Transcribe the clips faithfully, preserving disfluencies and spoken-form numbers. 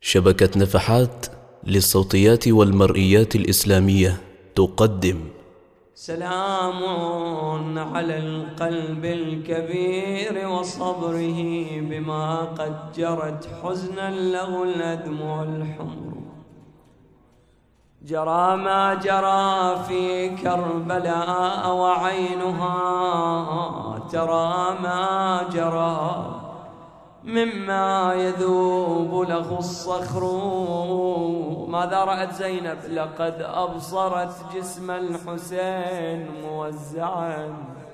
شبكة نفحات للصوتيات والمرئيات الإسلامية تقدم سلام على القلب الكبير وصبره بما قد جرت حزنا له الأدمع الحمر. جرى ما جرى في كربلاء وعينها ترى ما جرى مما يذوب له الصخر. ماذا رأت زينب؟ لقد أبصرت جسم الحسين موزعا،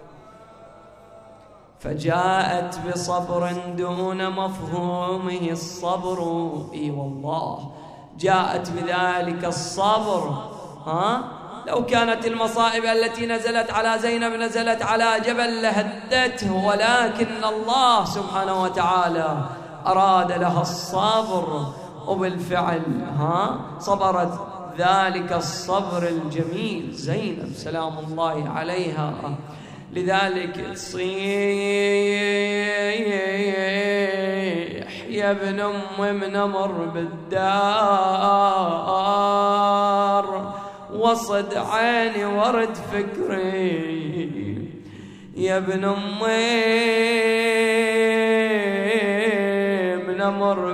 فجاءت بصبر دون مفهومه الصبر. اي والله جاءت بذلك الصبر. ها لو كانت المصائب التي نزلت على زينب نزلت على جبل لهدته، ولكن الله سبحانه وتعالى أراد لها الصبر، وبالفعل ها صبرت ذلك الصبر الجميل زينب سلام الله عليها. لذلك تصيح يا ابن أم منمر بالدار وصد عيني ورد فكري. يا ابن أمي منمر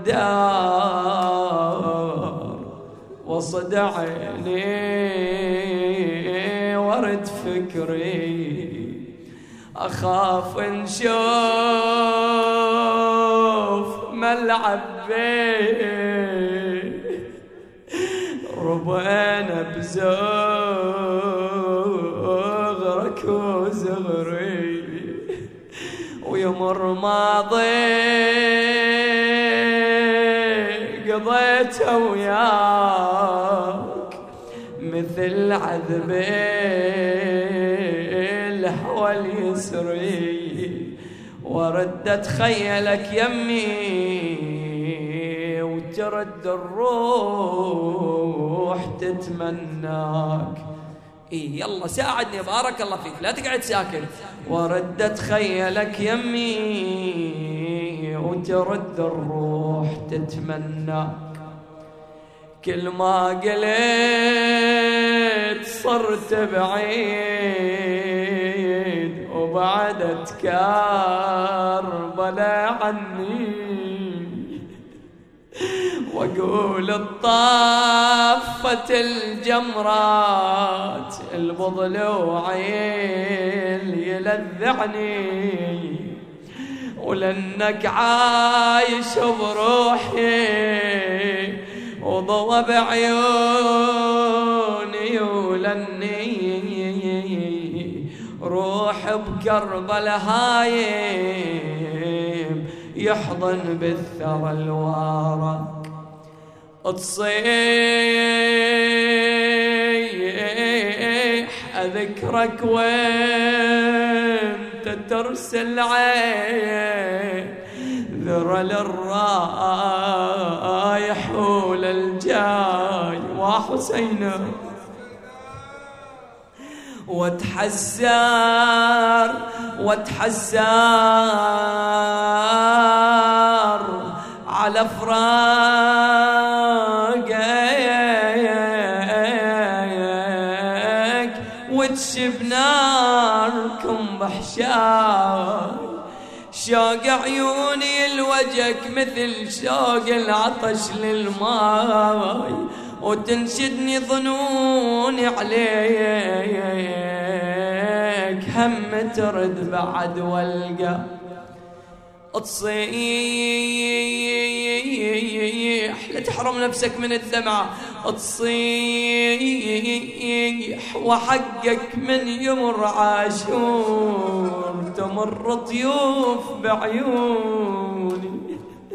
بالدار وصد عيني ورد فكري. أخاف نشوف ملعب بيه ربنا بزغرك وزغري، ويمر ماضي قضيته وياك مثل عذب الهوى اليسري. وردت خيلك يمي وترد الروح تتمناك. إيه يلا ساعدني بارك الله فيك، لا تقعد ساكن. وردت خيلك يمي وترد الروح تتمناك. كل ما قلت صرت بعيد وبعدت كربلاء عني، واقول الطافت الجمرات البضلوعين يلذعني، ولانك عايش بروحي وضوى بعيوني، ولاني روح بكربلاء هايم يحضن بالثرى الورق. تصيح أذكرك وانت ترسل عين ذرى للرايح وللجاي وحسين، واتحسر واتحسر على فراقك وتشب ناركم بحشاي. شوق عيوني لوجهك مثل شوق العطش للماي، وتنشدني ظنوني عليك هم ترد بعد والقى. تصيح لا تحرم نفسك من الدمعة. تصيح وحقك من يمر عاشور تمر طيوف بعيوني.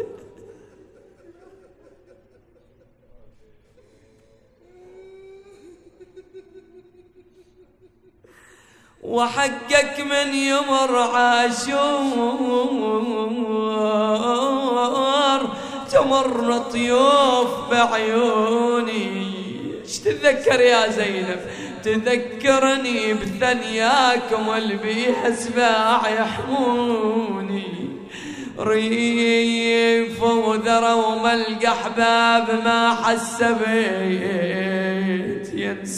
وحقك من يمر عاشور تمر طيوف بعيوني. ايش تتذكر يا زينب؟ تذكرني بثنياكم والبيها سباع يحموني، ريف وذرى وملق أحباب ما حسبت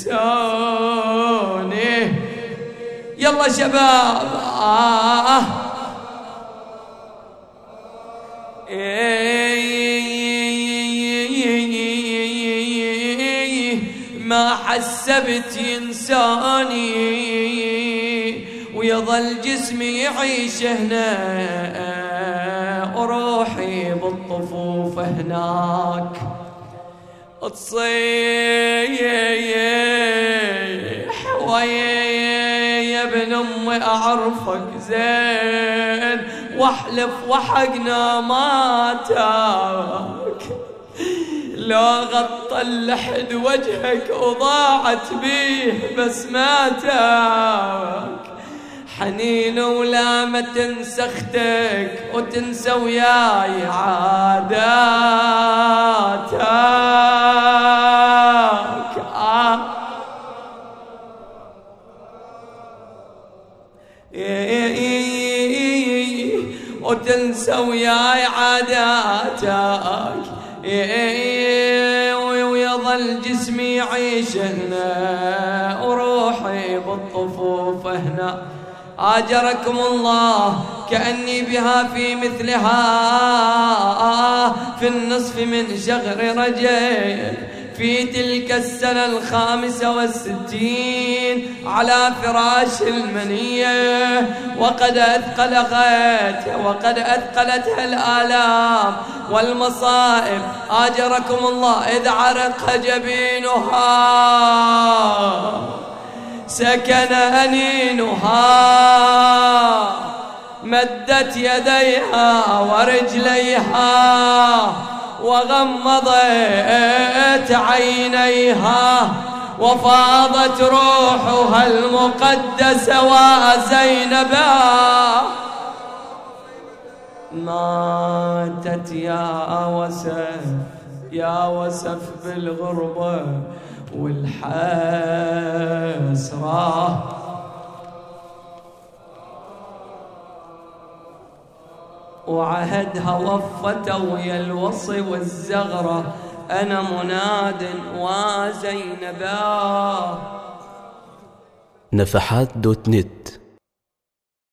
ينسوني. يلا شباب آه ما حسبت ينساني ويظل جسمي يعيش هنا وروحي بالطفوف هناك تصيح ويا ابن امي اعرفك زين واحلف وحقنا ما تاك لو غطى اللحد وجهك وضاعت بيه بس ما تاك حنين ولا ما تنسى اختك وتنسى وياي عاداتك آه. وتنسى وياي عاداتك ويظل جسمي يعيش هنا وروحي بالطفوف هنا. آجركم الله كأني بها في مثلها في النصف من شهر رجب في تلك السنة الخامسة والستين على فراش المنية وقد أثقلت وقد أثقلتها الآلام والمصائب. آجركم الله إذ عرق جبينها سكن أنينها مدت يديها ورجليها وغمضت عينيها وفاضت روحها المقدسة وزينبا ماتت يا وسف يا وسف بالغربة والحسرة وعهدها وفت ويا الوصي والزغرة أنا مناد وزينبا. نفحات دوت نت